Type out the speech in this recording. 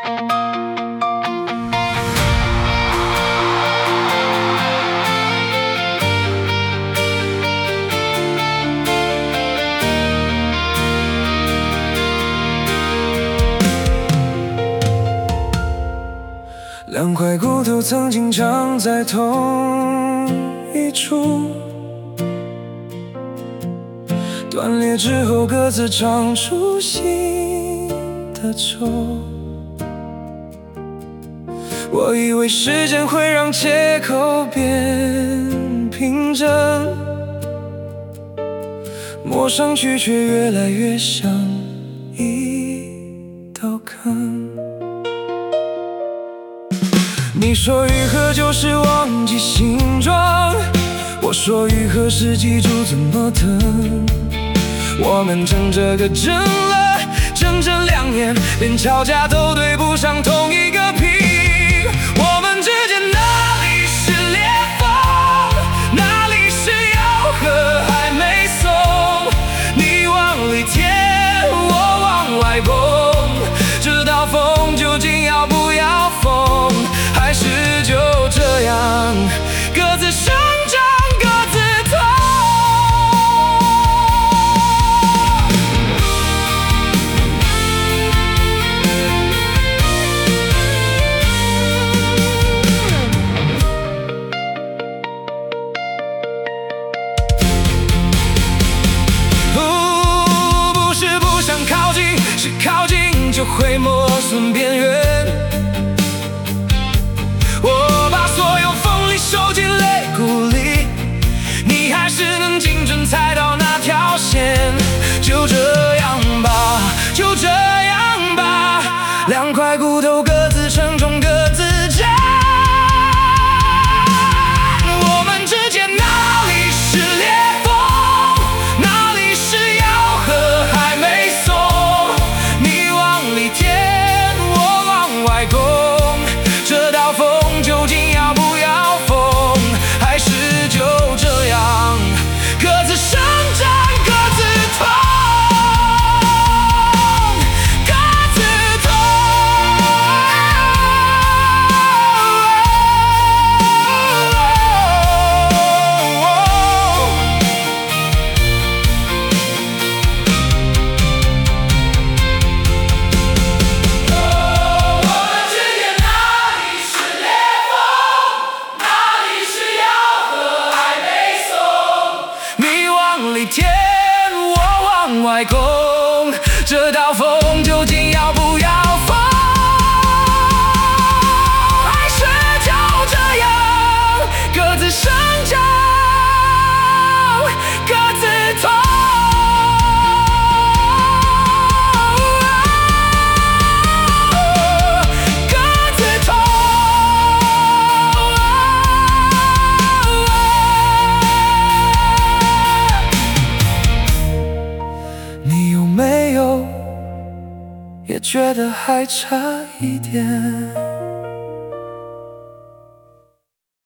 两块骨头曾经长在同一处，断裂之后各自长出新的仇。我以为时间会让借口变平整，摸上去却越来越像一道坑。你说愈合就是忘记形状，我说愈合是记住怎么疼。我们争这个争了整整2年，连吵架都对不上同一个频。我们之间哪里是裂缝，哪里是要和还没松。你往里填，我往外蹦，这道缝究竟要不要缝？还是就这样各自生长各自痛。不是不想靠近，是靠近就会磨损边缘。收进肋骨里，你还是能精准踩到那条线。就这样吧，就这样吧，两块骨头各自承重各自站。我们之间哪里是裂缝，哪里是要和还没松。你往里填，我往外拱，这道缝究竟要不要？天，我往外拱，这道缝究竟要不要缝？还是就这样各自生长，各自痛。你有没有也觉得还差一点？